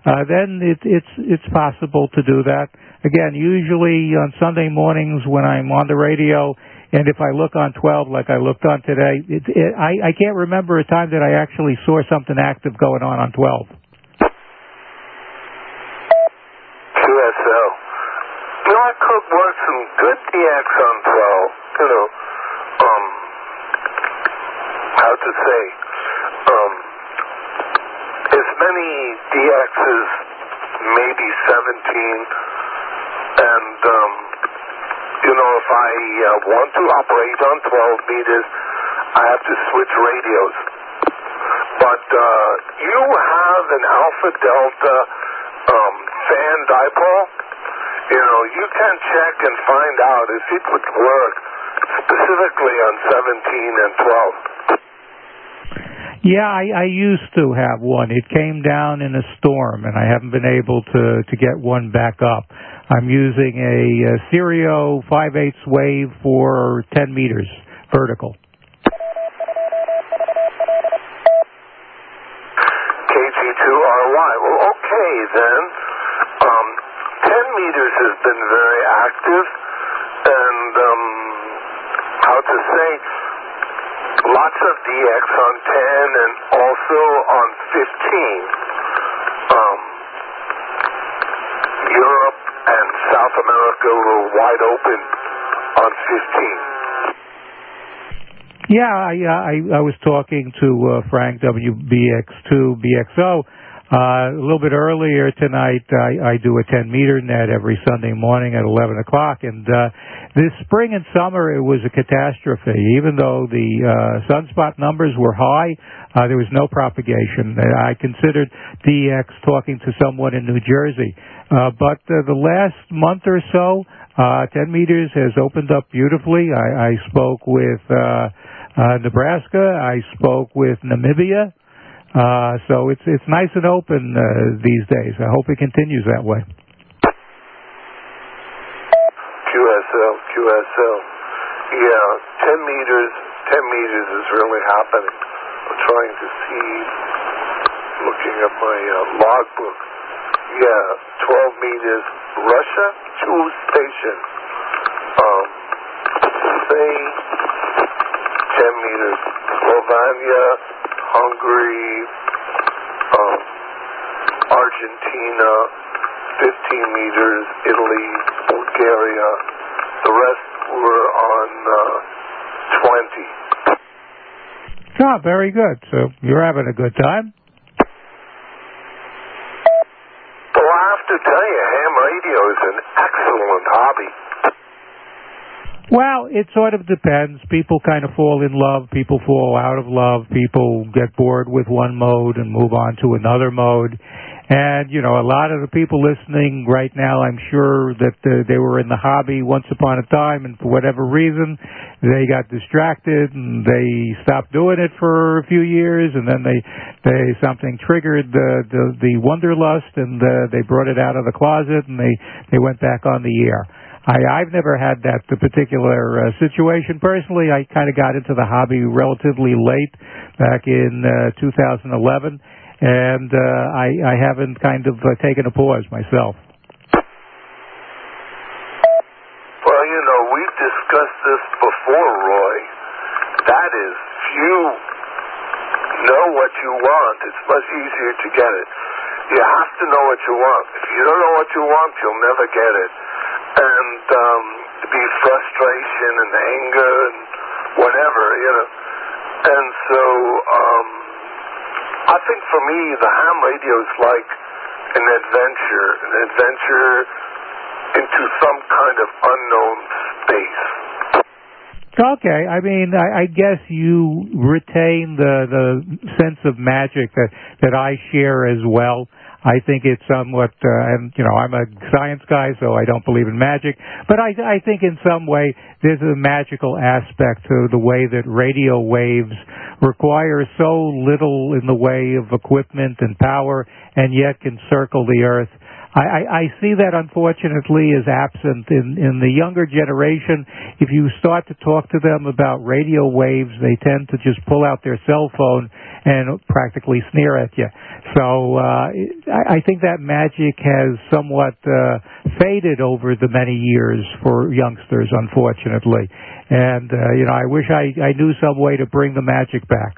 then it's possible to do that. Again, usually on Sunday mornings when I'm on the radio, and if I look on 12 like I looked on today, I can't remember a time that I actually saw something active going on 12. QSL. I could work some good DX on 12. How to say, as many DXs, maybe 17, and, if I want to operate on 12 meters, I have to switch radios. But you have an Alpha Delta fan dipole. You can check and find out if it would work specifically on 17 and 12. Yeah, I used to have one. It came down in a storm, and I haven't been able to get one back up. I'm using a Stereo 5/8 wave for 10 meters vertical. KG2RY. Well, okay then. 10 meters has been very active, and how to say, lots of DX on 10 and also on 15. Europe and South America were wide open on 15. Yeah, I was talking to Frank WBX2 BXO a little bit earlier tonight. I do a 10-meter net every Sunday morning at 11 o'clock, and this spring and summer it was a catastrophe. Even though the sunspot numbers were high, there was no propagation. I considered DX talking to someone in New Jersey. But the last month or so, 10 meters has opened up beautifully. I spoke with Nebraska. I spoke with Namibia. So it's nice and open these days. I hope it continues that way. QSL. Yeah, 10 meters is really happening. I'm trying to see, looking at my logbook. Yeah, 12 meters. Russia, 2 stations. Say 10 meters. Slovenia, Hungary, Argentina, 15 meters. Italy, Bulgaria. The rest were on 20. Oh, very good. So you're having a good time. Well, I have to tell you, ham radio is an excellent hobby. Well, it sort of depends. People kind of fall in love. People fall out of love. People get bored with one mode and move on to another mode. And, a lot of the people listening right now, I'm sure that they were in the hobby once upon a time, and for whatever reason, they got distracted and they stopped doing it for a few years, and then something triggered the wanderlust, and they brought it out of the closet, and they went back on the air. I've never had that particular situation. Personally, I kind of got into the hobby relatively late, back in 2011, and I haven't kind of taken a pause myself. Well, we've discussed this before, Roy. That is, if you know what you want, it's much easier to get it. You have to know what you want. If you don't know what you want, you'll never get it. And be frustration and anger and whatever, And so, I think for me, the ham radio is like an adventure into some kind of unknown space. Okay, I mean, I guess you retain the sense of magic that I share as well. I think it's somewhat, and I'm a science guy, so I don't believe in magic, but I think in some way there's a magical aspect to the way that radio waves require so little in the way of equipment and power, and yet can circle the Earth. I see that unfortunately is absent in the younger generation. If you start to talk to them about radio waves, they tend to just pull out their cell phone and practically sneer at you. So I think that magic has somewhat faded over the many years for youngsters, unfortunately. And I wish I knew some way to bring the magic back.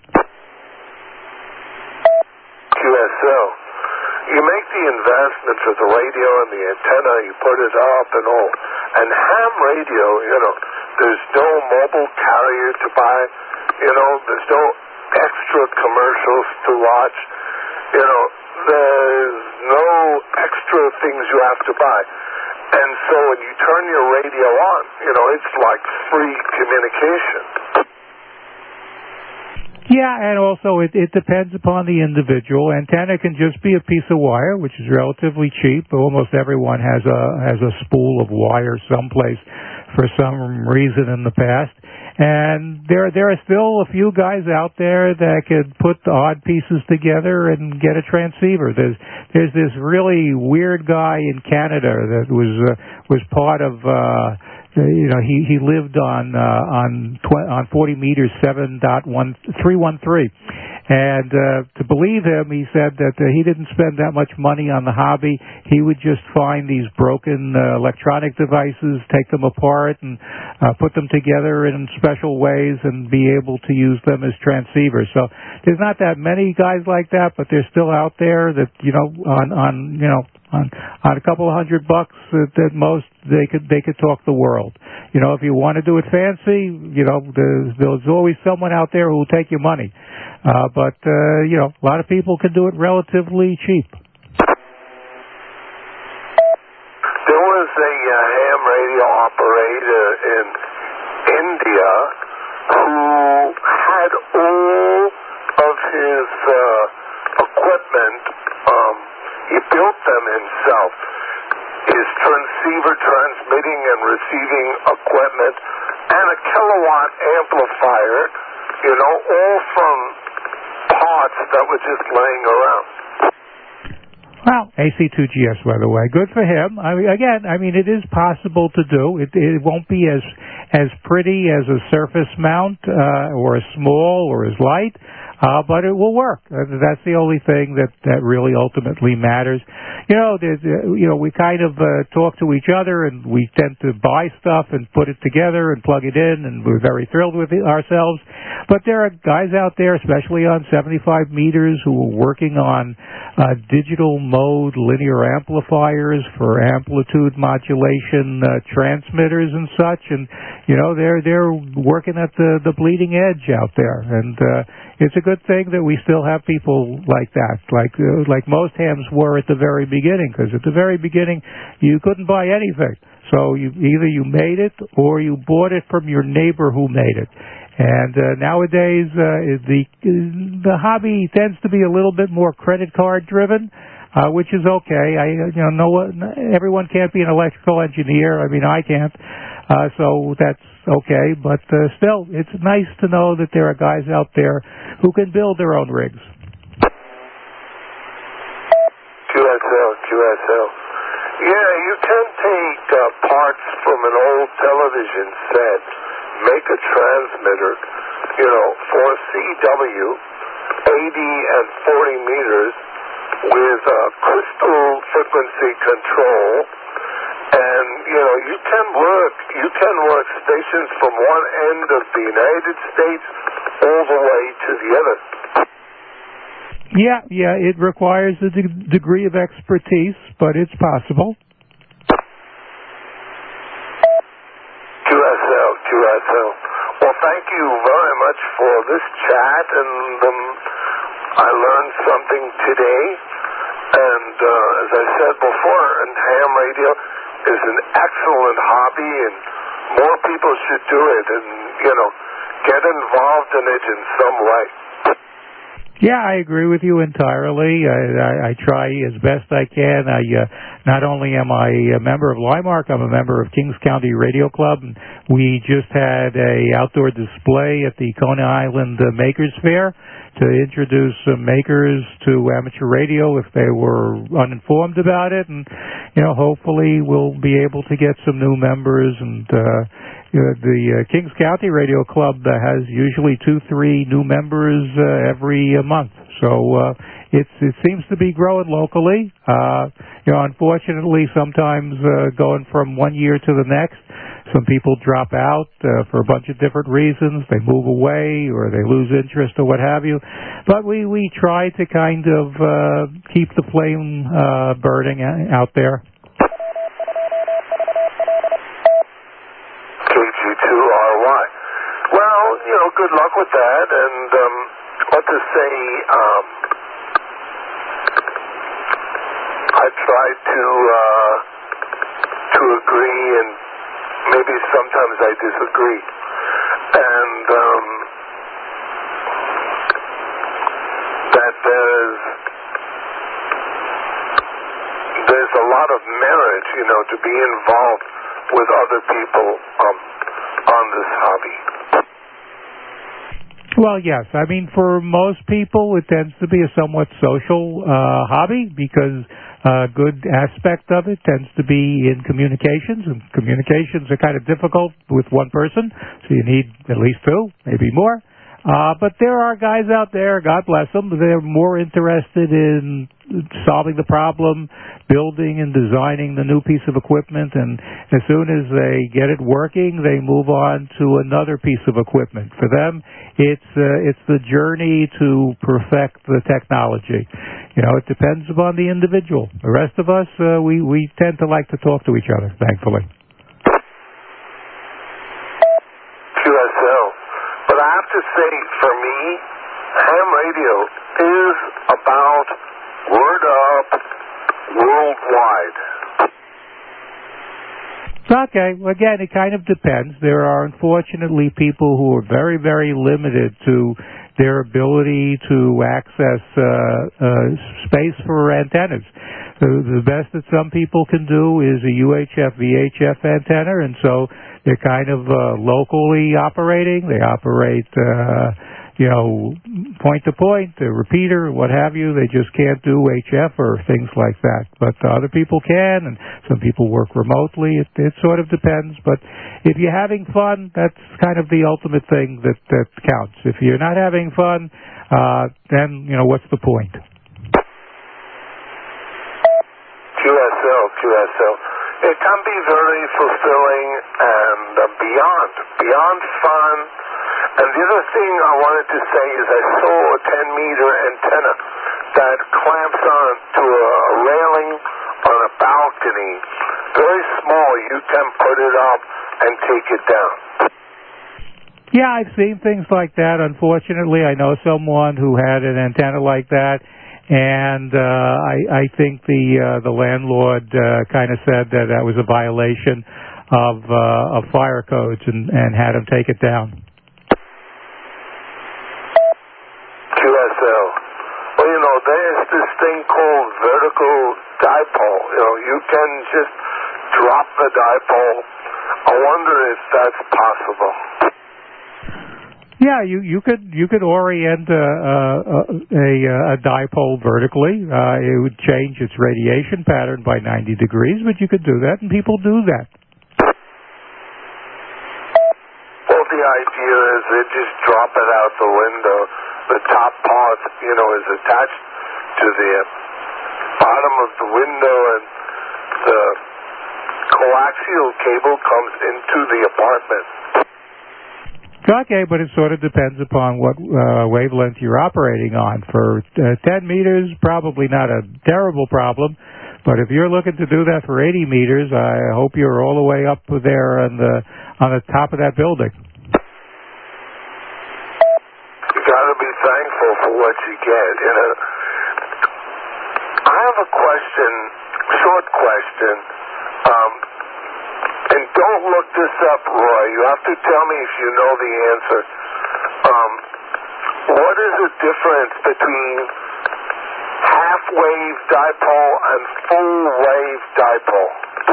QSL. You make the investment for the radio and the antenna, you put it up and all. And ham radio, there's no mobile carrier to buy, there's no extra commercials to watch, there's no extra things you have to buy. And so when you turn your radio on, it's like free communication. Yeah, and also it depends upon the individual. Antenna can just be a piece of wire, which is relatively cheap. Almost everyone has a spool of wire someplace for some reason in the past. And there are still a few guys out there that could put the odd pieces together and get a transceiver. There's this really weird guy in Canada that was part of he lived on 40 meters 7.313, and to believe him, he said that he didn't spend that much money on the hobby. He would just find these broken electronic devices, take them apart, and put them together in special ways, and be able to use them as transceivers. So there's not that many guys like that, but they're still out there that on a couple of $100 at most, they could talk the world. If you want to do it fancy, there's always someone out there who will take your money. But a lot of people can do it relatively cheap. There was a ham radio operator in India who had all of his equipment. He built them himself. His transceiver transmitting and receiving equipment and a kilowatt amplifier, all from parts that were just laying around. Well, AC2GS, by the way, good for him. It is possible to do. It won't be as pretty as a surface mount or as small or as light. But it will work. That's the only thing that really ultimately matters. We kind of talk to each other, and we tend to buy stuff and put it together and plug it in, and we're very thrilled with it ourselves. But there are guys out there, especially on 75 meters, who are working on digital mode linear amplifiers for amplitude modulation transmitters and such, and they're working at the bleeding edge out there, and it's a good thing that we still have people like that, like most hams were at the very beginning, because at the very beginning you couldn't buy anything. So either you made it or you bought it from your neighbor who made it. And nowadays the hobby tends to be a little bit more credit card driven, which is okay. Everyone can't be an electrical engineer. I can't. So that's okay, but still, it's nice to know that there are guys out there who can build their own rigs. QSL. Yeah, you can take parts from an old television set, make a transmitter, for CW, 80 and 40 meters, with crystal frequency control. And, you can work stations from one end of the United States all the way to the other. Yeah, it requires a degree of expertise, but it's possible. QSL. Well, thank you very much for this chat, and I learned something today. And as I said before, ham radio is an excellent hobby, and more people should do it and, get involved in it in some way. Yeah, I agree with you entirely. I try as best I can. Not only am I a member of Limemark, I'm a member of Kings County Radio Club. And we just had a outdoor display at the Coney Island Makers Fair to introduce makers to amateur radio if they were uninformed about it. And, hopefully we'll be able to get some new members. And the Kings County Radio Club has usually 2-3 new members every month. So it seems to be growing locally. Unfortunately, sometimes going from one year to the next, some people drop out for a bunch of different reasons. They move away or they lose interest or what have you. But we try to kind of keep the flame burning out there. KG2RY. Well, good luck with that. And what to say, I try to agree, and maybe sometimes I disagree. And that there's a lot of merit, to be involved with other people on this hobby. Well, yes. I mean, for most people, it tends to be a somewhat social hobby because a good aspect of it tends to be in communications, and communications are kind of difficult with one person, so you need at least two, maybe more. But there are guys out there, God bless them, they're more interested in solving the problem, building and designing the new piece of equipment, and as soon as they get it working, they move on to another piece of equipment. For them, it's the journey to perfect the technology. It depends upon the individual. The rest of us, we tend to like to talk to each other, thankfully. QSL. But I have to say, for me, ham radio is about word up worldwide. Okay. Well, again, it kind of depends. There are unfortunately people who are very, very limited to their ability to access space for antennas. The best that some people can do is a UHF, VHF antenna, and so they're kind of locally operating. They operate, point to point, a repeater, what have you. They just can't do HF or things like that. But other people can, and some people work remotely. It sort of depends. But if you're having fun, that's kind of the ultimate thing that counts. If you're not having fun, then, what's the point? QSL. It can be very fulfilling and beyond fun. And the other thing I wanted to say is I saw a 10-meter antenna that clamps on to a railing on a balcony. Very small. You can put it up and take it down. Yeah, I've seen things like that. Unfortunately, I know someone who had an antenna like that, and I think the landlord kind of said that was a violation of fire codes and had him take it down. QSL. Well, there's this thing called vertical dipole. You can just drop the dipole. I wonder if that's possible. Yeah, you could orient a dipole vertically. It would change its radiation pattern by 90 degrees, but you could do that, and people do that. Well, the idea is they just drop it out the window. The top part, is attached to the bottom of the window, and the coaxial cable comes into the apartment. Okay, but it sort of depends upon what wavelength you're operating on. For 10 meters, probably not a terrible problem, but if you're looking to do that for 80 meters, I hope you're all the way up there on the top of that building. You got to be thankful for what you get. I have a question, short question. And don't look this up, Roy. You have to tell me if you know the answer. what is the difference between half-wave dipole and full-wave dipole?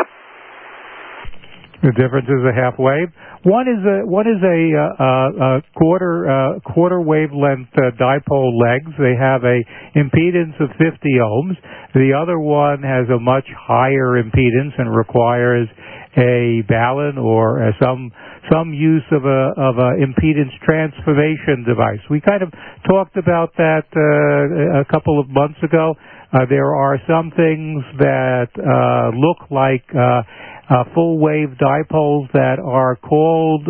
The difference is a half wave. One is a quarter wavelength dipole legs. They have a impedance of 50 ohms. The other one has a much higher impedance and requires a balun or some use of a impedance transformation device. We kind of talked about that a couple of months ago. There are some things that look like full wave dipoles that are called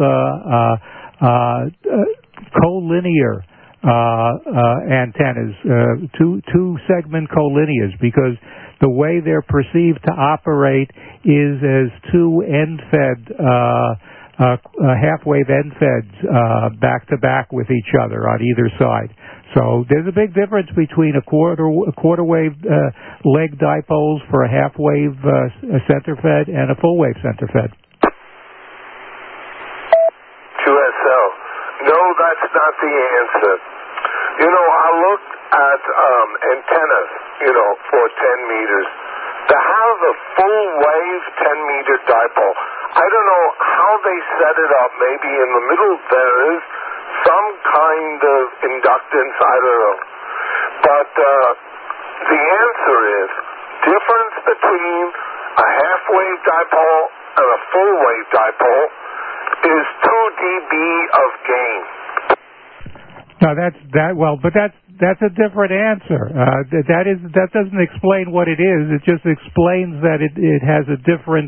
collinear antennas, two segment collinears, because the way they're perceived to operate is as two end-fed half-wave end-feds back-to-back with each other on either side. So there's a big difference between a quarter wave leg dipoles for a half wave center fed and a full wave center fed. QSL. No, that's not the answer. I look at antennas, for 10 meters. To have a full wave 10-meter dipole, I don't know how they set it up. Maybe in the middle there is some kind of inductance, I don't know. But the answer is difference between a half-wave dipole and a full-wave dipole is 2 dB of gain. No, that's a different answer. That doesn't explain what it is. It just explains that it has a different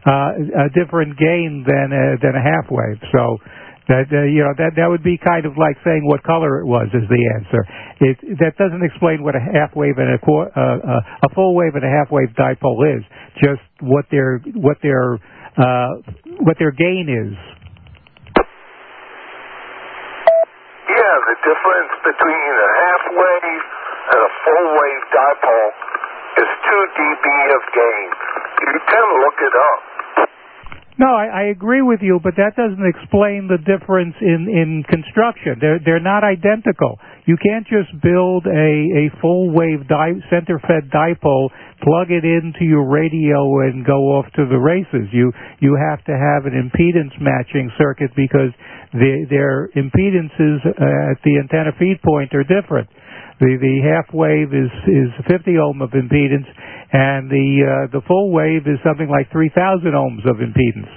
gain than a half wave. So that would be kind of like saying what color it was is the answer. That doesn't explain what a half wave and a full wave and a half wave dipole is. Just what their gain is. Yeah, the difference between a half wave and a full wave dipole is 2 dB of gain. You can look it up. No, I agree with you, but that doesn't explain the difference in construction. They're not identical. You can't just build a full wave center fed dipole, plug it into your radio, and go off to the races. You have to have an impedance matching circuit because their impedances at the antenna feed point are different. The half wave is 50 ohm of impedance, and the full wave is something like 3,000 ohms of impedance.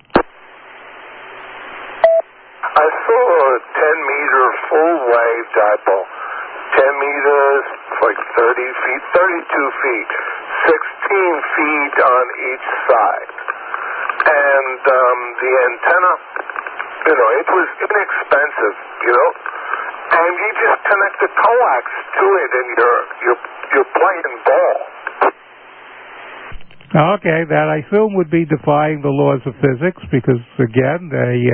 I saw a 10-meter full wave dipole. 10 meters, like 30 feet, 32 feet, 16 feet on each side. And the antenna, it was inexpensive, and you just connect the coax to it, and you're playing ball. Okay, that I assume would be defying the laws of physics, because again,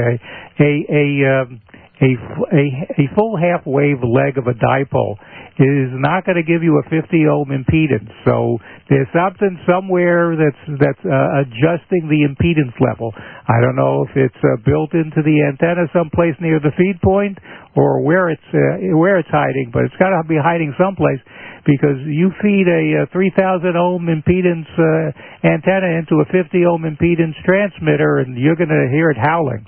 a full half wave leg of a dipole is not going to give you a 50 ohm impedance. So there's something somewhere that's adjusting the impedance level. I don't know if it's built into the antenna someplace near the feed point or where it's hiding, but it's got to be hiding someplace, because you feed a 3,000 ohm impedance antenna into a 50 ohm impedance transmitter, and you're going to hear it howling.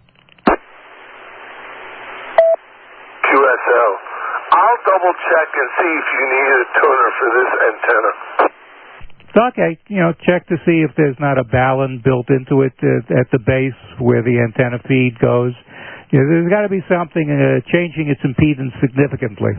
QSL. I'll double check and see if you need a tuner for this antenna. Okay, check to see if there's not a balun built into it at the base where the antenna feed goes. There's got to be something changing its impedance significantly.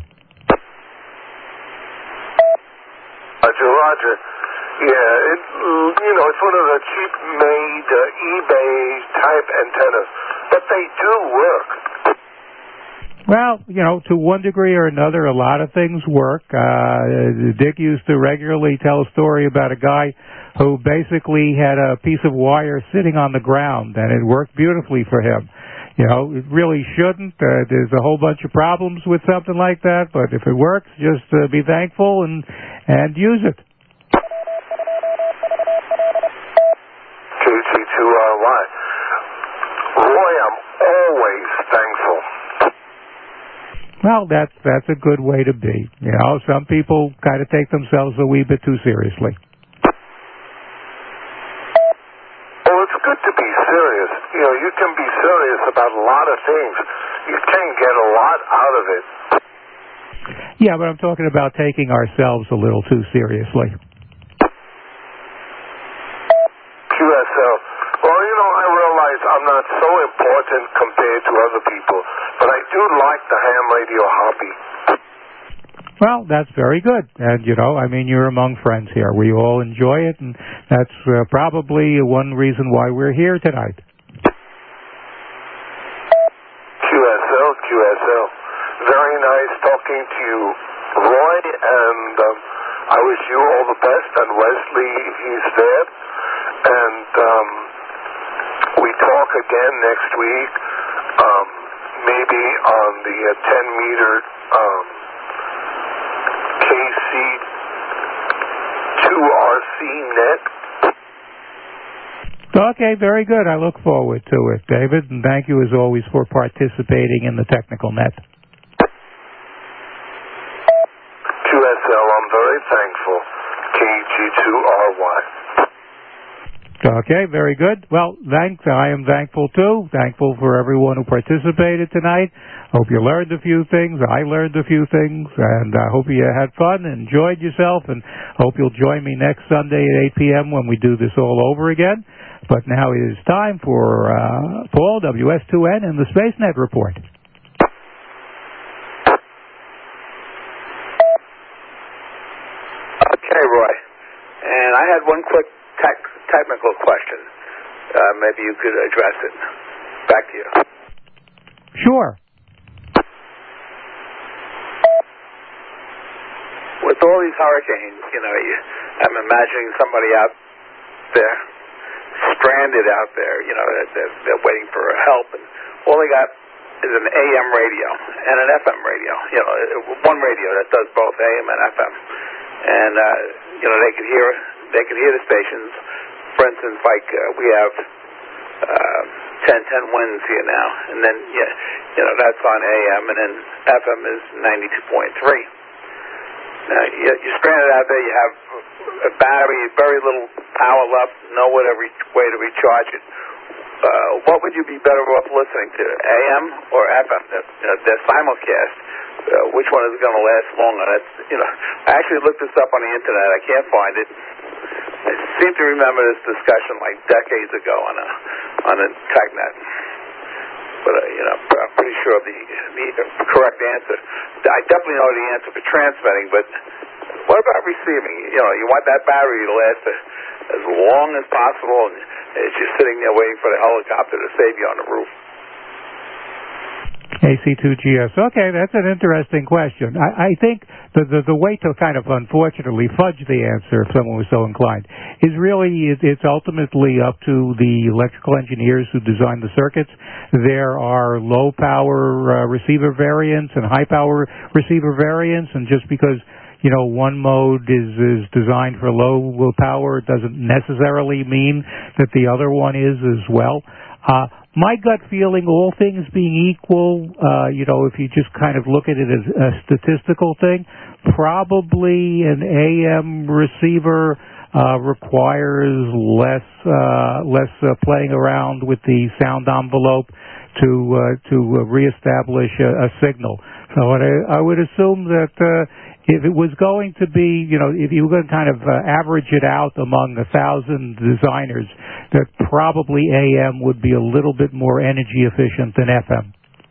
Roger. Yeah, it's one of the cheap-made eBay-type antennas, but they do work. Well, to one degree or another, a lot of things work. Dick used to regularly tell a story about a guy who basically had a piece of wire sitting on the ground, and it worked beautifully for him. It really shouldn't. There's a whole bunch of problems with something like that, but if it works, just be thankful and use it. KC2RY. Roy, I'm always thankful. Well, that's a good way to be. You know, some people kind of take themselves a wee bit too seriously. Well, it's good to be serious. You know, you can be serious about a lot of things. You can get a lot out of it. Yeah, but I'm talking about taking ourselves a little too seriously. QSL. Well, you know, I realize I'm not so important compared to other people, but I do like the ham radio hobby. Well, that's very good. And, you know, I mean, you're among friends here. We all enjoy it, and that's probably one reason why we're here tonight. QSL. Very nice talking to you, Roy, and I wish you all the best, and Wesley, he's dead. And we talk again next week, maybe on the 10-meter KC2RC net. Okay, very good. I look forward to it, David, and thank you as always for participating in the technical net. QSL, I'm very thankful. KG2RY. Okay, very good. Well, thanks. I am thankful too. Thankful for everyone who participated tonight. Hope you learned a few things. I learned a few things, and I hope you had fun, enjoyed yourself, and hope you'll join me next Sunday at 8 p.m. when we do this all over again. But now it is time for Paul, WS2N, and the SpaceNet Report. Okay, Roy. And I had one quick technical question. Maybe you could address it. Back to you. Sure. With all these hurricanes, you know, I'm imagining somebody out there, stranded out there, you know, they're waiting for help, and all they got is an AM radio and an FM radio, you know, one radio that does both AM and FM. And, you know, they could hear the stations. For instance, like we have 1010 winds here now, and then, you know, that's on AM, and then FM is 92.3. Now, you're stranded out there, you have a battery, very little power left, no way to recharge it. What would you be better off listening to, AM or FM? They're simulcast. Which one is going to last longer? That's, you know, I actually looked this up on the internet. I can't find it. I seem to remember this discussion like decades ago on a TechNet. But, you know, I'm pretty sure the correct answer. I definitely know the answer for transmitting, but what about receiving? You know, you want that battery to last as long as possible, and as you're sitting there waiting for the helicopter to save you on the roof. AC2GS. Okay, that's an interesting question. I think the way to kind of unfortunately fudge the answer, if someone was so inclined, is really it's ultimately up to the electrical engineers who design the circuits. There are low power receiver variants and high power receiver variants, and just because you know one mode is designed for low power doesn't necessarily mean that the other one is as well. My gut feeling, all things being equal, you know, if you just kind of look at it as a statistical thing, probably an AM receiver requires less playing around with the sound envelope to reestablish a signal. So I would assume that if it was going to be, you know, if you were going to kind of average it out among 1,000 designers, that probably AM would be a little bit more energy efficient than FM.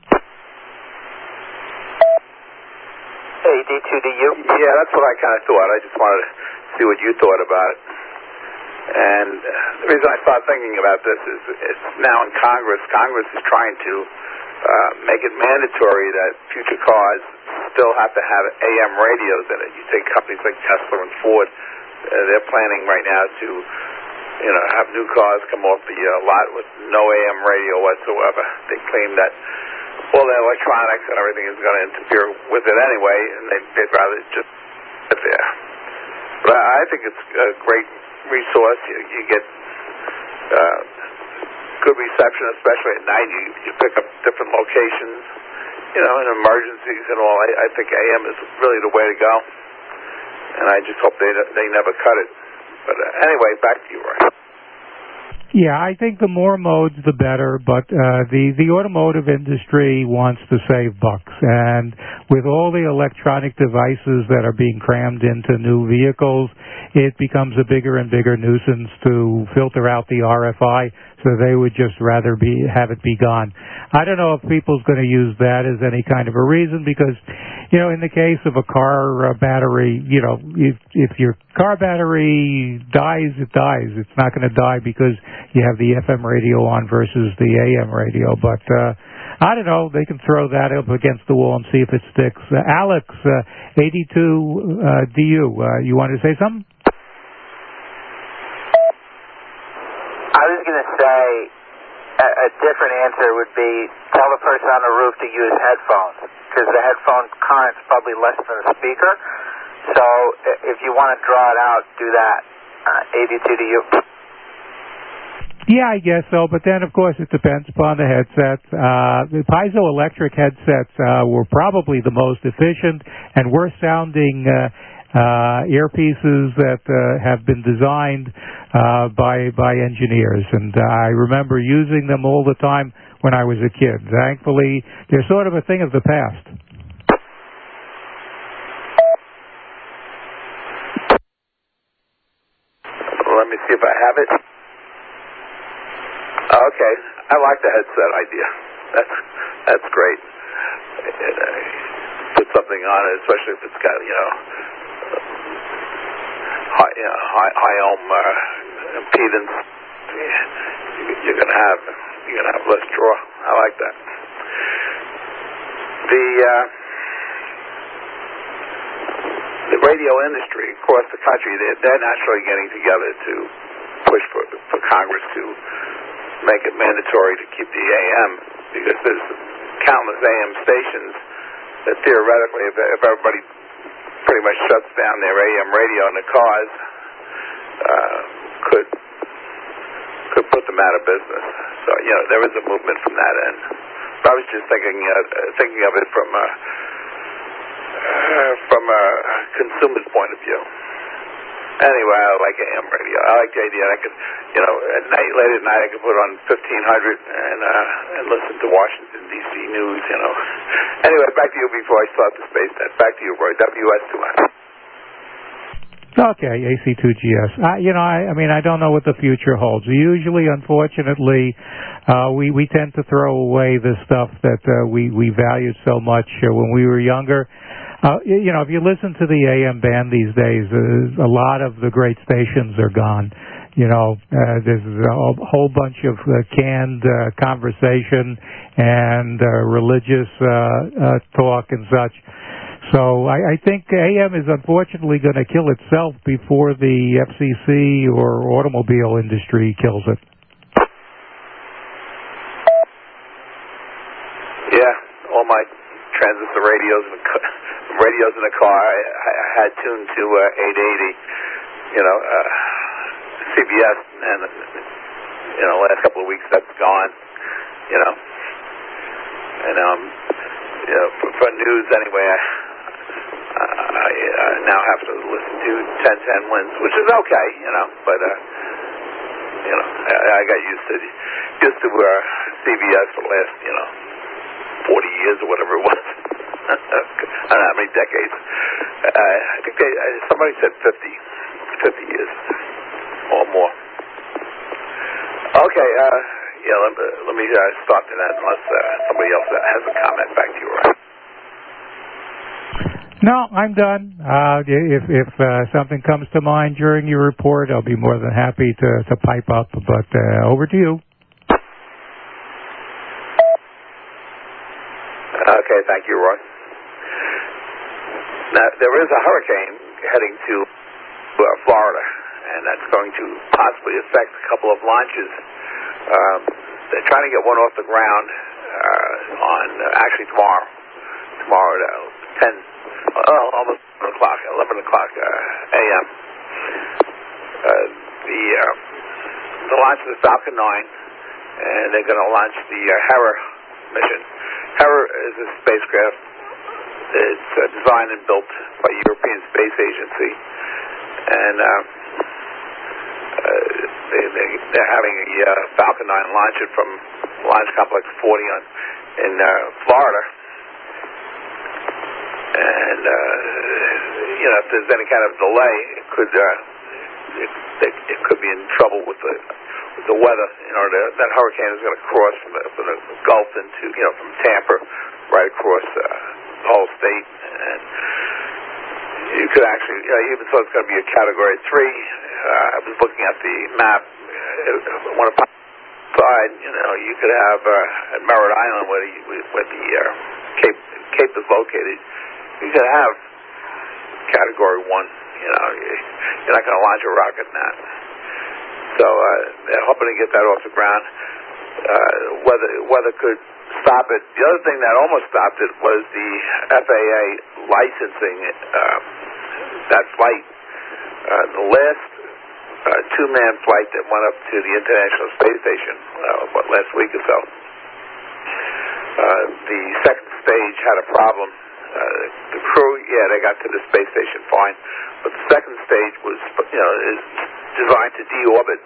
Hey, D2DU? Yeah, that's what I kind of thought. I just wanted to see what you thought about it. And the reason I started thinking about this is it's now in Congress. Congress is trying to make it mandatory that future cars still have to have AM radios in it. You take companies like Tesla and Ford, they're planning right now to, you know, have new cars come off the lot with no AM radio whatsoever. They claim that all the electronics and everything is going to interfere with it anyway, and they'd rather just sit there. But I think it's a great resource. You get good reception, especially at night. You pick up different locations. in emergencies and all, I think AM is really the way to go. And I just hope they never cut it. But anyway, back to you, Roy. Yeah, I think the more modes, the better, but the automotive industry wants to save bucks, and with all the electronic devices that are being crammed into new vehicles, it becomes a bigger and bigger nuisance to filter out the RFI, so they would just rather have it be gone. I don't know if people's going to use that as any kind of a reason, because, in the case of a car battery, if your car battery dies, it dies. It's not going to die because you have the FM radio on versus the AM radio. But I don't know. They can throw that up against the wall and see if it sticks. Alex, 82DU, you want to say something? I was going to say a different answer would be tell the person on the roof to use headphones, because the headphone current's probably less than the speaker. So if you want to draw it out, do that. 82DU. Yeah, I guess so, but then, of course, it depends upon the headsets. The piezoelectric headsets were probably the most efficient and worst-sounding earpieces that have been designed by engineers, and I remember using them all the time when I was a kid. Thankfully, they're sort of a thing of the past. Let me see if I have it. Okay, I like the headset idea. That's great. Put something on it, especially if it's got high ohm impedance. You're gonna have less draw. I like that. The radio industry across the country, they're naturally getting together to push for Congress to make it mandatory to keep the AM, because there's countless AM stations that theoretically, if everybody pretty much shuts down their AM radio in the cars, could put them out of business. So there is a movement from that end. But I was just thinking of it from a consumer's point of view. Anyway, I like AM radio. I like the idea. I could, late at night, I could put on 1500 and listen to Washington D.C. news. Anyway, back to you before I start the space net. Back to you, Roy. WS2M. Okay, AC2GS. I don't know what the future holds. Usually, unfortunately, we tend to throw away the stuff that we valued so much when we were younger. If you listen to the AM band these days, a lot of the great stations are gone. There's a whole bunch of canned conversation and religious talk and such. So I think AM is unfortunately going to kill itself before the FCC or automobile industry kills it. Yeah, all my transistor radios in the car, I had tuned to 880, CBS, and last couple of weeks that's gone, and for news anyway, I now have to listen to 1010 Wins, which is okay, but I got used to CBS for the last 40 years or whatever it was. I don't know how many decades. I think somebody said 50 years or more. Okay, let me stop to that unless somebody else has a comment. Back to you, Ryan. No, I'm done. If something comes to mind during your report, I'll be more than happy to pipe up, but over to you. Okay, thank you, Roy. Now, there is a hurricane heading to Florida, and that's going to possibly affect a couple of launches. They're trying to get one off the ground on actually tomorrow at 11 o'clock a.m. The launch of the Falcon 9, and they're going to launch the Hera mission. Hera is a spacecraft. It's designed and built by European Space Agency, and they're having a Falcon 9 launch it from Launch Complex 40 in Florida. And if there's any kind of delay, it could be in trouble with the weather. That hurricane is going to cross from the Gulf into from Tampa right across the whole state, and you could actually even though it's going to be a Category 3. I was looking at the map. When it side, you could have at Merritt Island where the Cape is located. You could have Category 1. You're not going to launch a rocket in that. So they're hoping to get that off the ground. Weather could stop it. The other thing that almost stopped it was the FAA licensing that flight. The last two-man flight that went up to the International Space Station last week or so. The second stage had a problem. The crew, they got to the space station fine, but the second stage was, is designed to deorbit.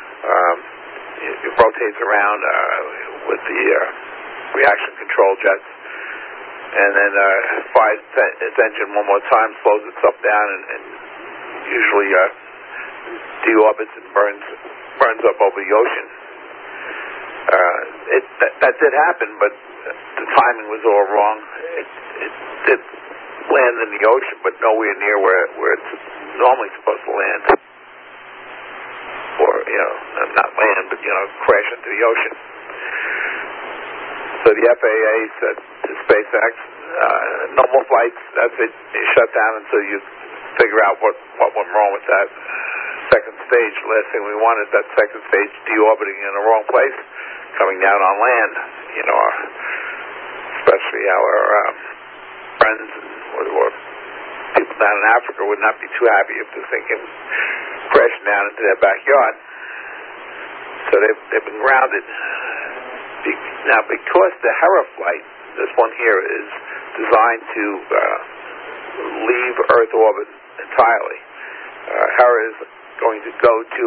It rotates around with the reaction control jets, and then fires its engine one more time, slows itself down, and usually deorbits and burns up over the ocean. That did happen, but the timing was all wrong. It did land in the ocean, but nowhere near where it's normally supposed to land. Or, not land, but, crash into the ocean. So the FAA said to SpaceX, no more flights, that's it. You shut down until you figure out what went wrong with that second stage. The last thing we want is that second stage deorbiting in the wrong place, coming down on land. Especially our friends or people down in Africa would not be too happy if this thing came crashing down into their backyard. So they've been grounded. Now, because the Hera flight, this one here, is designed to leave Earth orbit entirely, Hera is going to go to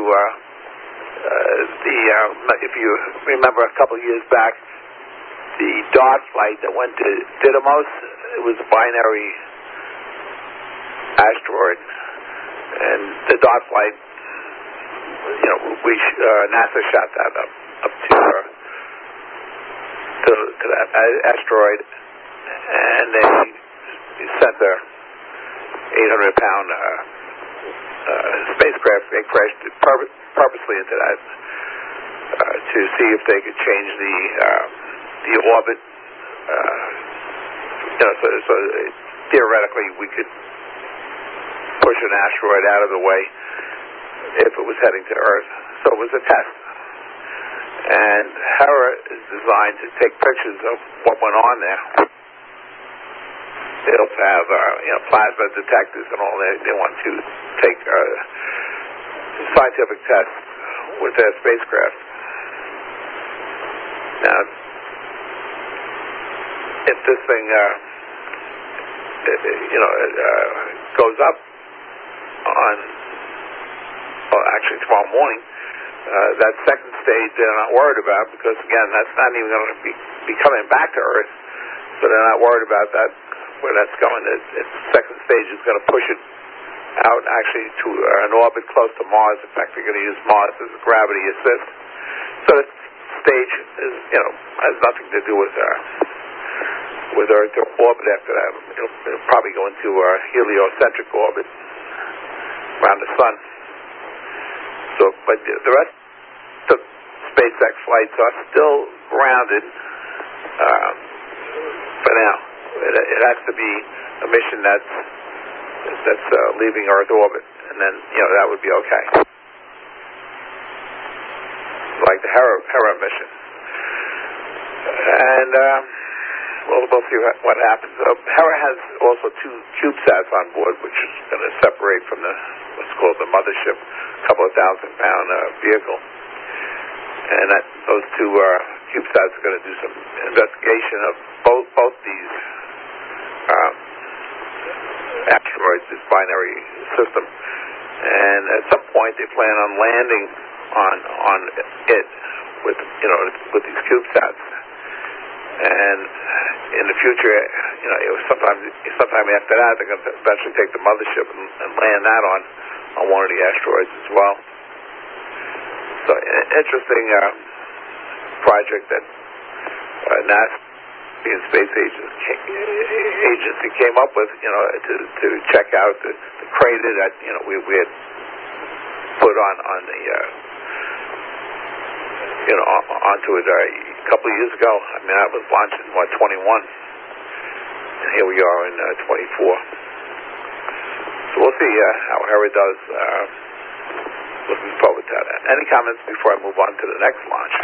if you remember a couple of years back, the DART flight that went to Didymos, it was a binary asteroid, and the DART flight, NASA shot that up to that asteroid, and they sent their 800-pound spacecraft. They crashed purposely into that to see if they could change the orbit. So theoretically, we could push an asteroid out of the way if it was heading to Earth. So it was a test. And Hera is designed to take pictures of what went on there. They'll have plasma detectors and all that. They want to take scientific tests with their spacecraft. Now, if this thing goes up on, actually tomorrow morning, that second stage they're not worried about, because again, that's not even going to be coming back to Earth, so they're not worried about that, where that's going. The second stage is going to push it out actually to an orbit close to Mars. In fact, they're going to use Mars as a gravity assist. So the stage is, has nothing to do with Earth orbit after that. It'll probably go into a heliocentric orbit around the sun. So, but the rest of SpaceX flights are still grounded for now. It has to be a mission that's leaving Earth orbit, and then that would be okay. Like the Hera mission, and we'll see what happens. Hera has also 2 CubeSats on board, which is going to separate from what's called the mothership, a couple of 1,000-pound vehicle, and those 2 CubeSats are going to do some investigation of both both these asteroids, this binary system, and at some point they plan on landing on it with these CubeSats, and in the future, sometime after that, they're going to eventually take the mothership and land that on one of the asteroids as well. So, an interesting project that NASA and Space Agency came up with, to check out the crater that we had put on the onto it a couple of years ago. I mean, that was launched in 21, and here we are in 24. So we'll see how Hera does. Looking forward to that. Any comments before I move on to the next launch?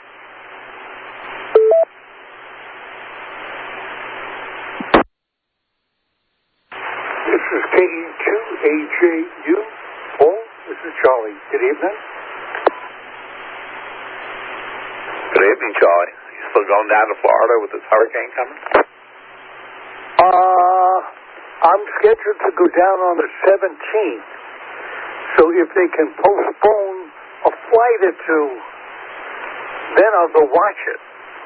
This is KE2AJU. Paul, this is Charlie. Good evening. Good evening, Charlie. You still going down to Florida with this hurricane coming? I'm scheduled to go down on the 17th. So if they can postpone a flight or two, then I'll go watch it.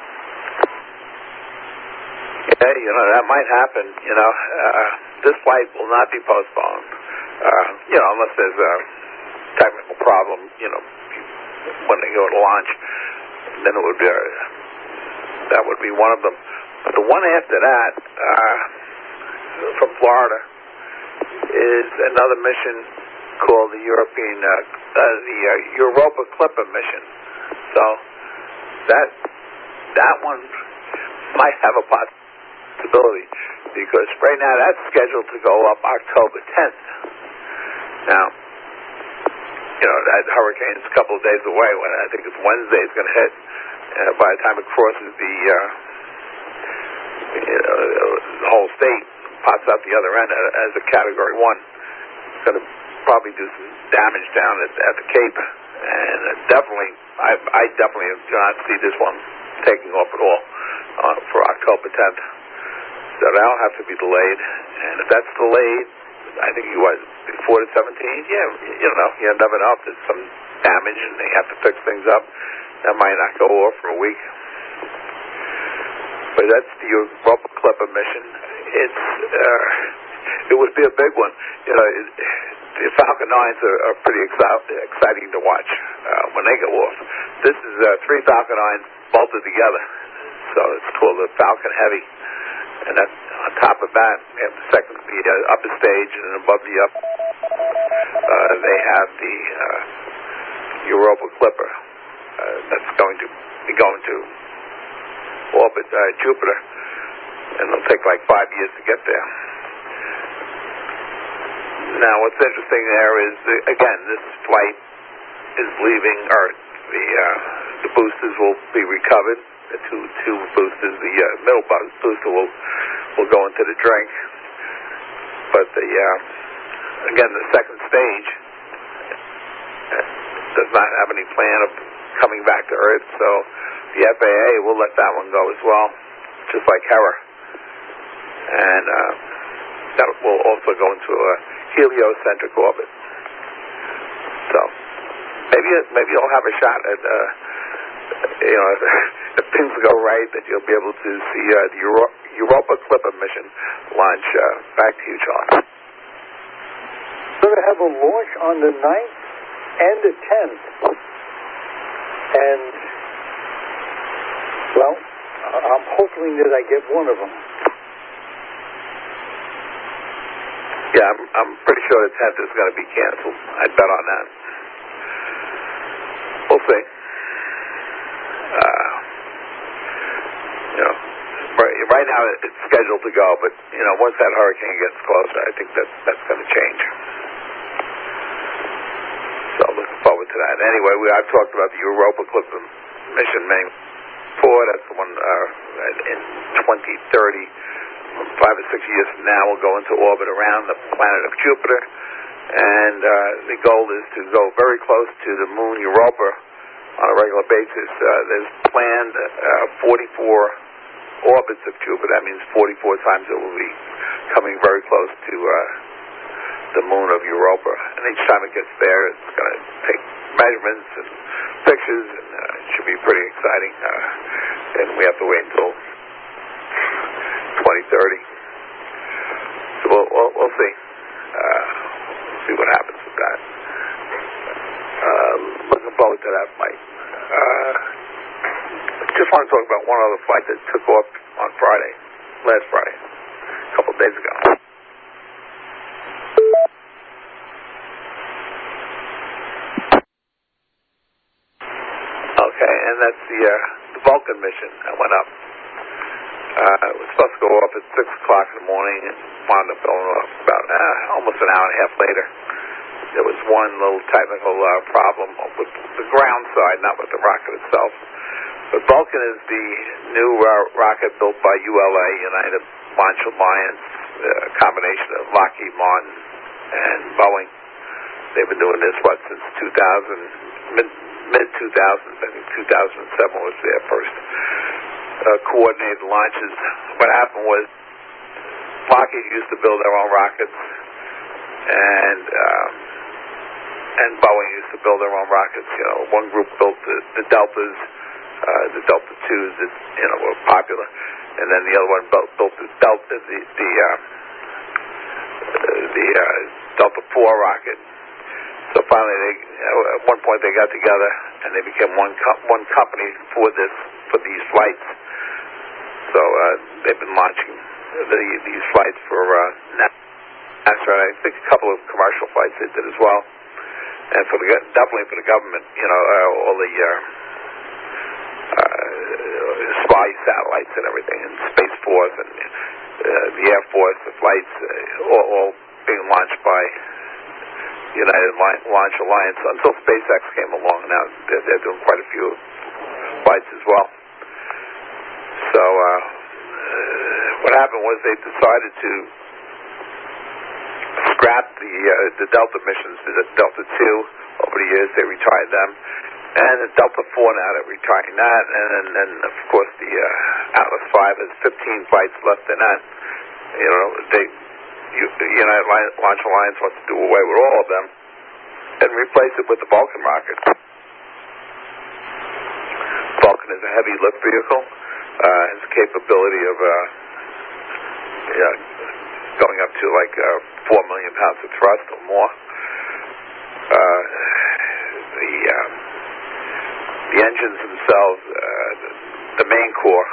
Yeah, that might happen. This flight will not be postponed. Unless there's a technical problem, when they go to launch, then it would be that would be one of them. But the one after that, from Florida, is another mission called the Europa Clipper mission. So that one might have a possibility, because right now that's scheduled to go up October 10th. Now, that hurricane's a couple of days away. When I think it's Wednesday it's going to hit. By the time it crosses the whole state, pops out the other end as a Category 1, it's going to probably do some damage down at the Cape, and I definitely do not see this one taking off at all for October 10th. So that'll have to be delayed, and if that's delayed, I think before the 17th, you never know if there's some damage and they have to fix things up. That might not go off for a week. But that's the Europa Clipper mission. It would be a big one. The Falcon 9s are pretty exciting to watch when they go off. This is 3 Falcon 9s bolted together, so it's called the Falcon Heavy. And that's on top of that, we have the upper stage, and then above the they have the Europa Clipper that's going to be going to orbit Jupiter, and it'll take like 5 years to get there. Now, what's interesting there is, again, this flight is leaving Earth. The boosters will be recovered. The two boosters, the middle booster will go into the drink. But again, the second stage does not have any plan of coming back to Earth, so the FAA will let that one go as well, just like Hera. And that will also go into a heliocentric orbit. So maybe you'll have a shot at if things go right, that you'll be able to see the Europa Clipper mission launch. Back to you, Charlie. We're going to have a launch on the 9th and the 10th. And, well, I'm hoping that I get one of them. Yeah, I'm pretty sure the 10th is going to be canceled. I'd bet on that. We'll see. Right now it's scheduled to go, but once that hurricane gets closer, I think that's going to change. So looking forward to that. Anyway, I've talked about the Europa Clipper mission before. That's the one in 2030, 5 or 6 years from now, we'll go into orbit around the planet of Jupiter, and the goal is to go very close to the moon Europa on a regular basis. There's planned 44 orbits of Jupiter. That means 44 times it will be coming very close to the moon of Europa. And each time it gets there, it's going to take measurements and pictures, and it should be pretty exciting. And we have to wait until 2030. So we'll see. We'll see what happens with that. Looking forward to that flight. Just want to talk about one other flight that took off on Friday, last Friday, a couple of days ago. Okay, and that's the Vulcan mission that went up. It was supposed to go up at 6 o'clock in the morning and wound up going off about almost an hour and a half later. There was one little technical problem with the ground side, not with the rocket itself. But Vulcan is the new rocket built by ULA, United Launch Alliance, a combination of Lockheed Martin and Boeing. They've been doing this, since 2000, mid-2000s. I think 2007 was their first coordinated launches. What happened was Lockheed used to build their own rockets, and Boeing used to build their own rockets. One group built the Deltas, the Delta IIs that were popular, and then the other one built the Delta, the Delta IV rocket. So finally, at one point, they got together and they became one company for these flights. So they've been launching these flights for NASA, and I think a couple of commercial flights they did as well. And definitely for the government, all the spy satellites and everything, and Space Force and the Air Force, the flights, all being launched by United Launch Alliance until SpaceX came along. Now they're doing quite a few flights as well. So what happened was they decided to scrap the Delta missions, the Delta II. Over the years, they retired them. And the Delta IV now, they're retiring that. And then of course, the Atlas V has 15 flights left in that. The United Launch Alliance wants to do away with all of them and replace it with the Vulcan rocket. Vulcan is a heavy lift vehicle. Has a capability of going up to 4 million pounds of thrust or more. The engines themselves, the main core,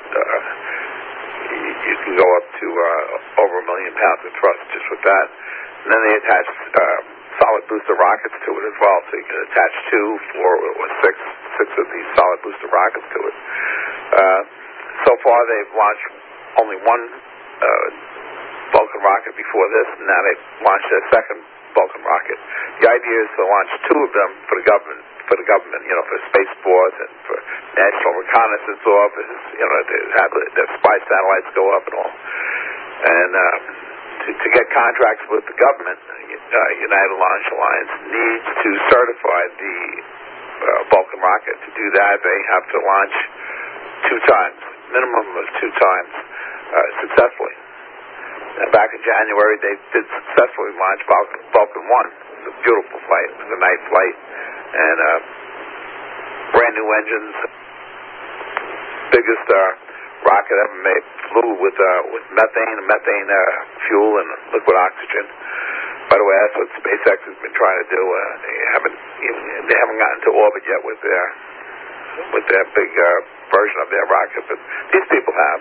you can go up to over 1 million pounds of thrust just with that. And then they attach solid booster rockets to it as well, so you can attach 2, 4, or 6 of these solid booster rockets to it. So far, they've launched only one Vulcan rocket before this, and now they've launched their second Vulcan rocket. The idea is to launch 2 of them for the government, for Space Force and for National Reconnaissance Office, to have the spy satellites go up and all. And to get contracts with the government, United Launch Alliance needs to certify the Vulcan rocket. To do that, they have to launch 2 times, minimum of 2 times, successfully. And back in January, they did successfully launch Vulcan 1. It was a beautiful flight. It was a night flight. And brand new engines. Biggest rocket ever made. Flew with methane fuel and liquid oxygen. By the way, that's what SpaceX has been trying to do. They haven't gotten to orbit yet with their big version of their rocket, but these people have.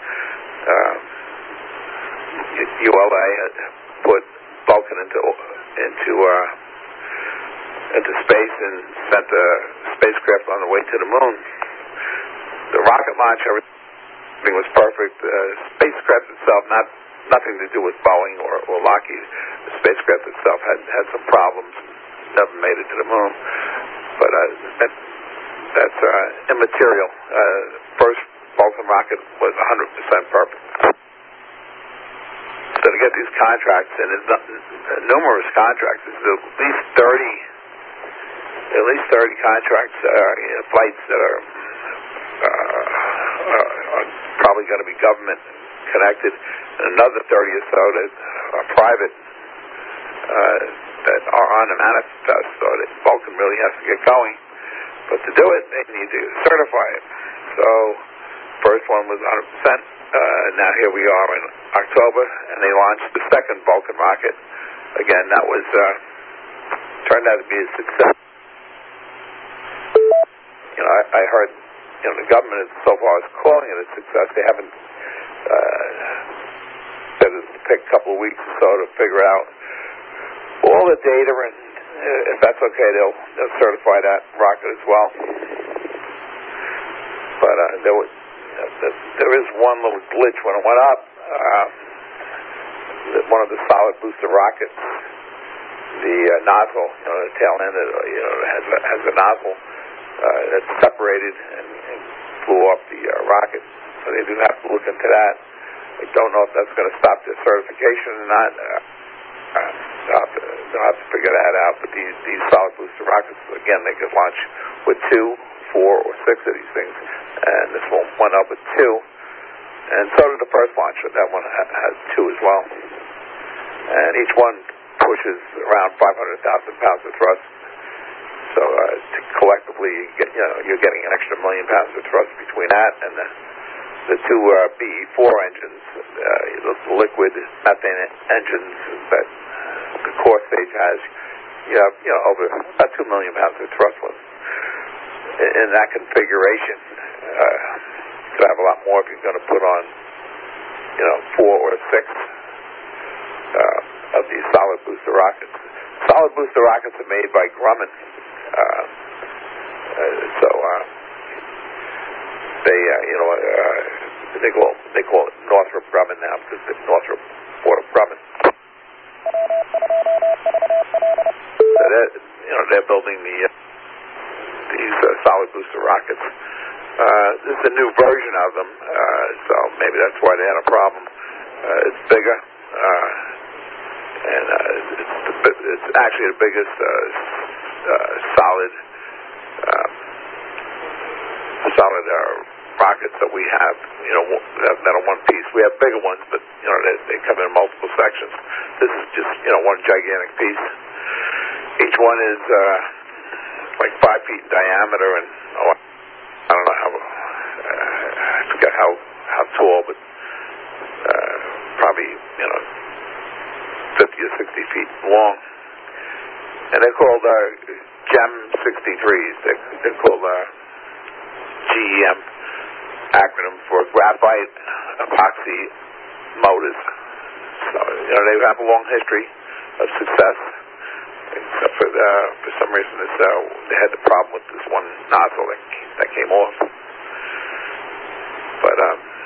ULA had put Vulcan into space and sent a spacecraft on the way to the moon. The rocket launch, everything was perfect. The spacecraft itself, nothing to do with Boeing or Lockheed. The spacecraft itself had some problems, never made it to the moon. But that's immaterial. First Vulcan rocket was 100% perfect. So to get these contracts, and there's numerous contracts, there's at least 30 contracts, flights that are probably going to be government connected, and another 30 or so that are private that are on the manifest. So that Vulcan really has to get going. But to do it, they need to certify it. So first one was 100%. Now here we are in October, and they launched the second Vulcan rocket. Again, that was turned out to be a success. I heard the government so far is calling it a success. They haven't said it'll take a couple of weeks or so to figure out all the data, and if that's okay, they'll certify that rocket as well. But there is one little glitch when it went up. One of the solid booster rockets, the nozzle, the tail end, has a nozzle that's separated and blew off the rocket. So they do have to look into that. I don't know if that's going to stop their certification or not. They'll have to figure that out. But these solid booster rockets, again, they could launch with 2, 4, or 6 of these things. And this one went up with 2. And so did the first launcher. That one has 2 as well. And each one pushes around 500,000 pounds of thrust. So collectively, you're getting an extra 1 million pounds of thrust between that and the 2 BE-4 engines, the liquid methane engines that the core stage has. You have over about 2 million pounds of thrust in that configuration. You have a lot more if you're going to put on 4 or 6 of these solid booster rockets. Solid booster rockets are made by Grumman. They call it Northrop Grumman now because it's Northrop Grumman. So they're building these solid booster rockets. This is a new version of them, so maybe that's why they had a problem. It's bigger, and it's actually the biggest solid rockets that we have. That are one piece. We have bigger ones, but they come in multiple sections. This is just one gigantic piece. Each one is like 5 feet in diameter, and I don't know I forget how tall, but probably 50 or 60 feet long. And they're called GEM 63s. They're called GEM, acronym for graphite epoxy motors. So they have a long history of success, except for some reason they had the problem with this one nozzle that came off. But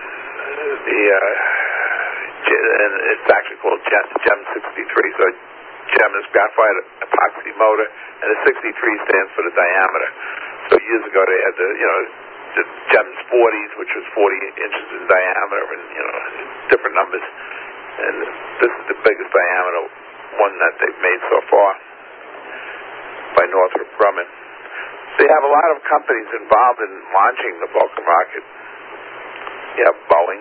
and it's actually called GEM 63. So GEM is graphite epoxy motor, and the 63 stands for the diameter. So years ago they had the GEM's 40s, which was 40 inches in diameter, and different numbers. And this is the biggest diameter one that they've made so far by Northrop Grumman. So you have a lot of companies involved in launching the Vulcan rocket. You have Boeing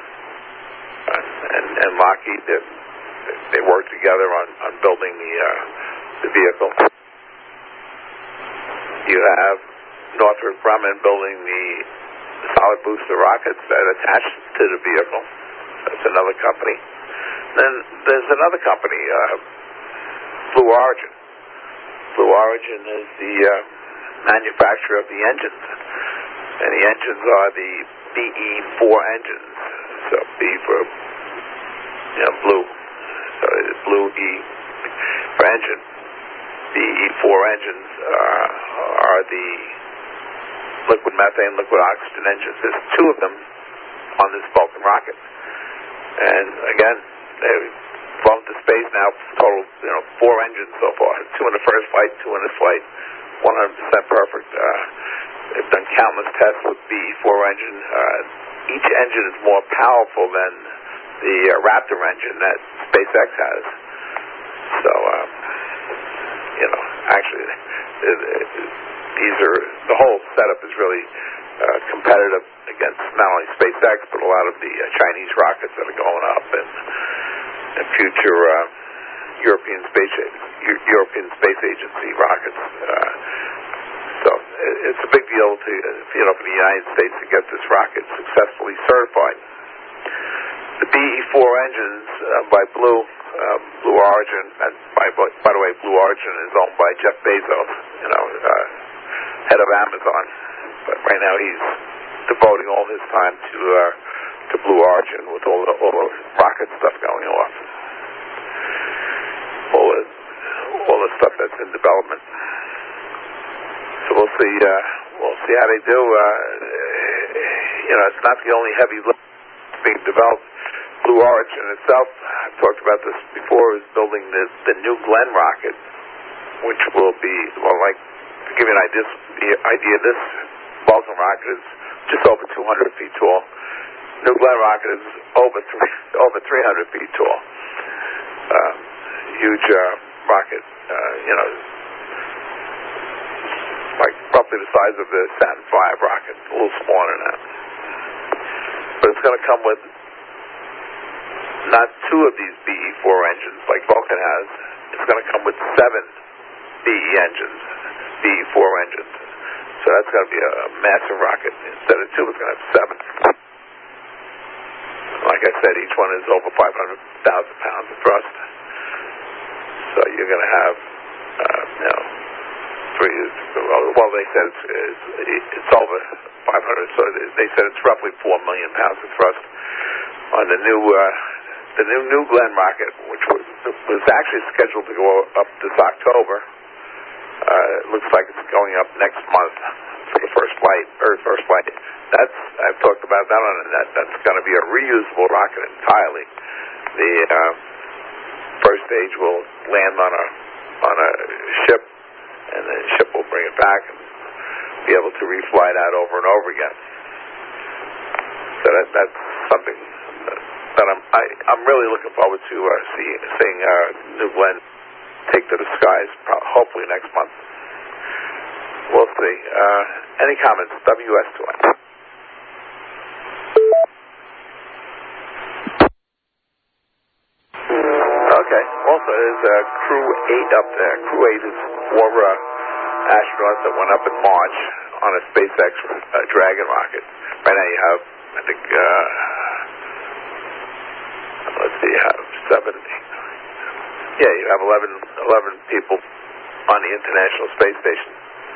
and Lockheed. They work together on building the vehicle. You have Northrop Grumman building the solid booster rockets that attach to the vehicle. That's another company. Then there's another company, Blue Origin. Blue Origin is the manufacturer of the engines, and the engines are the BE-4 engines. So B for blue, so blue E for engine. BE-4 engines are the liquid methane, liquid oxygen engines. There's 2 of them on this Vulcan rocket, and again, they've flown to space now. Total, 4 engines so far. 2 in the first flight, 2 in this flight. 100% perfect. They've done countless tests with BE-4 engine. Each engine is more powerful than the Raptor engine that SpaceX has. So, actually, the whole setup is really competitive against not only SpaceX but a lot of the Chinese rockets that are going up and future European Space Agency rockets. So it's a big deal for the United States to get this rocket successfully certified. The BE-4 engines by Blue Origin, and by the way, Blue Origin is owned by Jeff Bezos, head of Amazon. But right now he's devoting all his time to Blue Origin with all the rocket stuff going off, all the stuff that's in development. So we'll see how they do. It's not the only heavy lift being developed. Blue Origin itself, I've talked about this before, is building the New Glenn rocket, which will be, to give you an idea, this Vulcan rocket is just over 200 feet tall. New Glenn rocket is over 300 feet tall. Huge rocket, like roughly the size of the Saturn V rocket, a little smaller than that. But it's going to come with not 2 of these BE-4 engines like Vulcan has. It's going to come with 7 BE-4 engines. So that's going to be a massive rocket. Instead of 2, it's going to have 7. Like I said, each one is over 500,000 pounds of thrust. So you're going to have, 3. Well, they said it's over 500. So they said it's roughly 4 million pounds of thrust on the new New Glenn rocket, which was actually scheduled to go up this October. It looks like it's going up next month for the first flight. I've talked about that on it. That's going to be a reusable rocket entirely. The first stage will land on a ship, and the ship will bring it back and be able to refly that over and over again. So that's something that I'm really looking forward to seeing New Glenn take to the skies, hopefully next month. We'll see. Any comments? WS2. Okay. Also, there's Crew 8 up there. Crew 8 is 4 astronauts that went up in March on a SpaceX Dragon rocket. Right now you have, I think, let's see, you have 7. Yeah, you have 11 people on the International Space Station.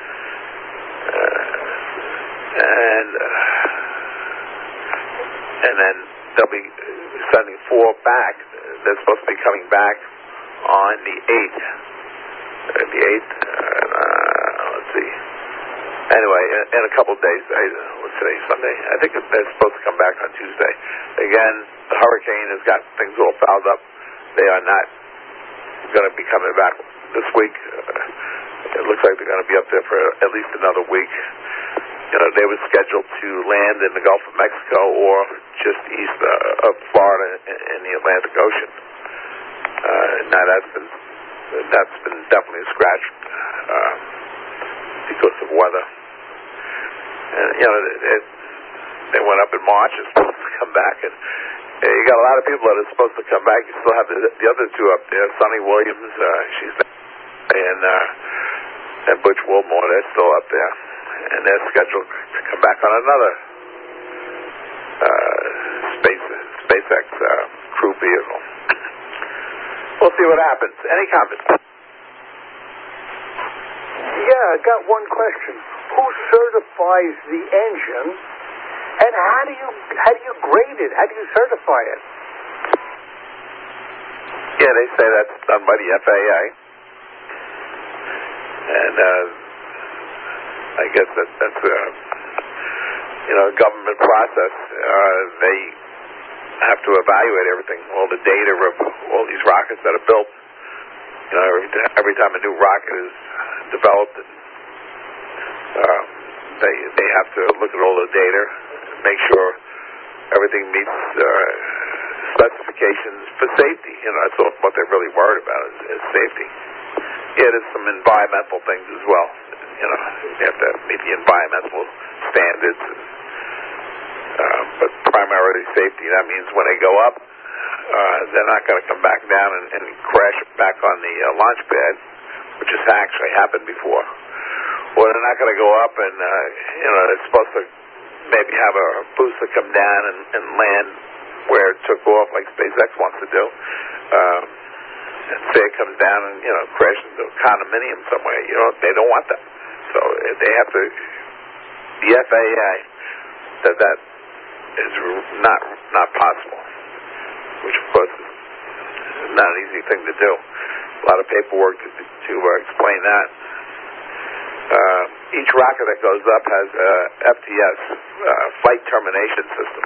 And then they'll be sending 4 back. They're supposed to be coming back on the 8th. Let's see. Anyway, in a couple of days. What's today? Sunday? I think they're supposed to come back on Tuesday. Again, the hurricane has got things all fouled up. They are not going to be coming back this week. It looks like they're going to be up there for at least another week. They were scheduled to land in the Gulf of Mexico or just east of Florida in the Atlantic Ocean. Now that's been definitely a scratch because of weather. And they went up in March. They're supposed to come back, and you got a lot of people that are supposed to come back. You still have the other 2 up there. Sunny Williams, she's there, and Butch Wilmore. They're still up there. And they're scheduled to come back on another SpaceX crew vehicle. We'll see what happens. Any comments? Yeah, I got one question. Who certifies the engine, and how do you grade it? How do you certify it? Yeah, they say that's done by the FAA, and I guess that's a government process. They have to evaluate everything, all the data of all these rockets that are built. Every time a new rocket is developed, they have to look at all the data, make sure everything meets specifications for safety. That's what they're really worried about is safety. Yeah, there's some environmental things as well. You have to meet the environmental standards, but primarily safety. That means when they go up, they're not going to come back down and crash back on the launch pad, which has actually happened before. Or they're not going to go up and, they're supposed to maybe have a booster come down and land where it took off, like SpaceX wants to do. And say it comes down and, crash into a condominium somewhere. They don't want that. So they have to, the FAA said that is not possible, which of course is not an easy thing to do. A lot of paperwork to explain that. Each rocket that goes up has a FTS, flight termination system.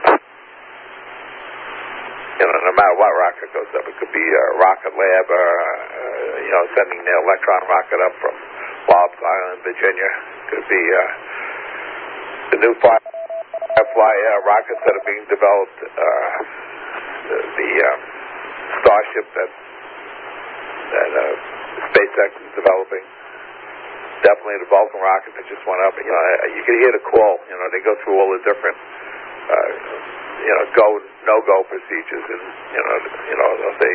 No matter what rocket goes up, it could be a rocket lab, sending the Electron rocket up from Wallops Island, Virginia. It could be the new Firefly rockets that are being developed, the Starship that SpaceX is developing. Definitely the Vulcan rocket that just went up. You can hear the call. They go through all the different, go no-go procedures, and they'll say,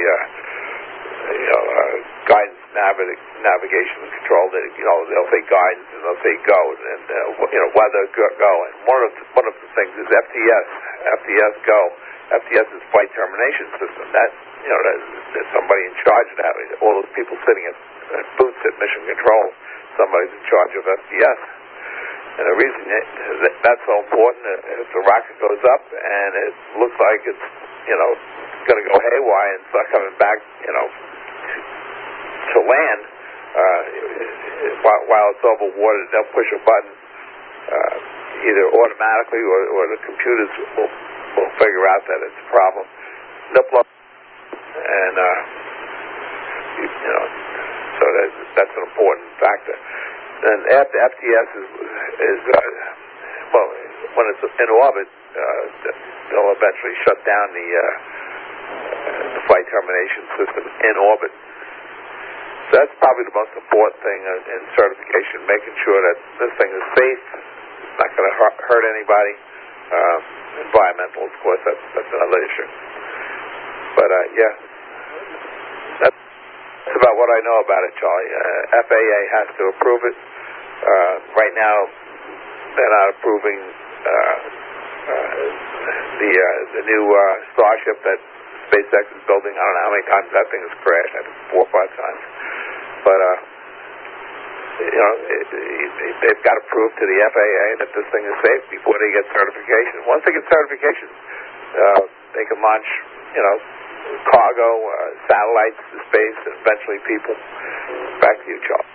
guidance, navigation, and control. They'll say guidance, and they'll say go, and weather go. And one of the things is FTS. FTS go. FTS is flight termination system. There's somebody in charge of that. All those people sitting at booths at Mission Control. Somebody's in charge of FTS. And the reason that's so important, if the rocket goes up and it looks like it's, going to go haywire and start coming back, to land, while it's over water, they'll push a button, either automatically or the computers will figure out that it's a problem. They'll blow, and, so that's an important factor. And after FTS is when it's in orbit, they'll eventually shut down the flight termination system in orbit. So that's probably the most important thing in certification, making sure that this thing is safe, it's not going to hurt anybody. Environmental, of course, that's another issue. But that's about what I know about it, Charlie. FAA has to approve it. Right now, they're not approving the new Starship that SpaceX is building. I don't know how many times that thing has crashed. I think 4 or 5 times. But they've got to prove to the FAA that this thing is safe before they get certification. Once they get certification, they can launch, cargo, satellites to space, and eventually people. Back to you, Charles.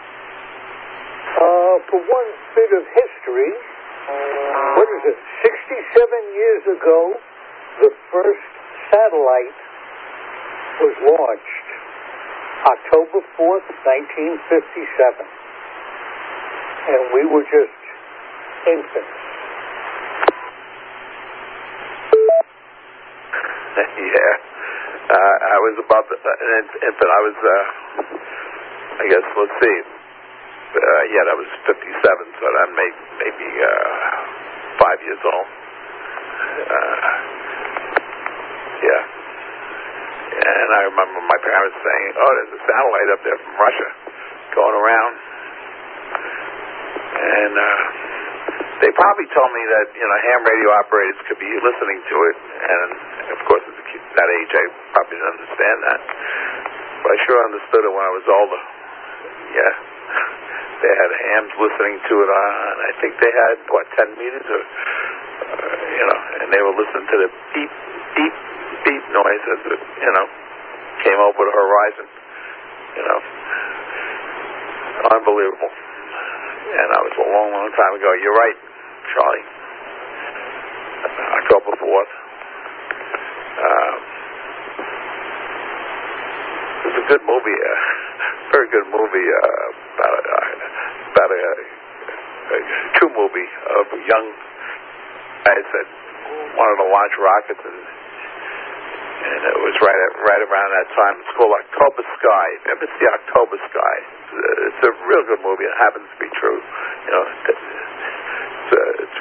For one bit of history, 67 years ago, the first satellite was launched, October 4th, 1957. And we were just infants. Yeah. I was about an infant. I was, I guess, let's see. That was 57, so I'm maybe 5 years old. And I remember my parents saying, "Oh, there's a satellite up there from Russia going around." And they probably told me that, ham radio operators could be listening to it. And, of course, at that age, I probably didn't understand that. But I sure understood it when I was older. Yeah. They had hams listening to it on, I think they had, 10 meters? Or, and they were listening to the beep, beep, beep noise as it, came over the horizon. Unbelievable. And that was a long, long time ago. You're right, Charlie. October 4th. It was a good movie, very good movie about a true movie of young guys that wanted to launch rockets, and it was right around that time. It's called October Sky. Ever see October Sky? It's a real good movie. It happens to be true. It's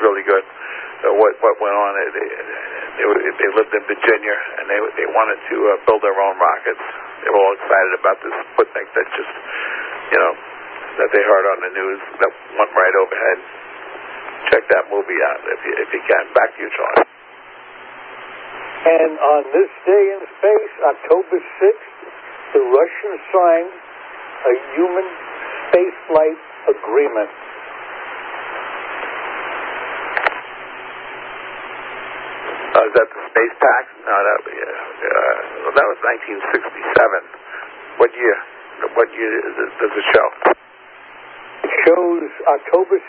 They lived in Virginia, and they wanted to build their own rockets. They were all excited about this Sputnik that just, that they heard on the news that went right overhead. Check that movie out if you can. Back to you, Charlie. And on this day in space, October 6th, the Russians signed a human spaceflight agreement. Is that the space tax? No, that was 1967. What year? What year does it show? It shows October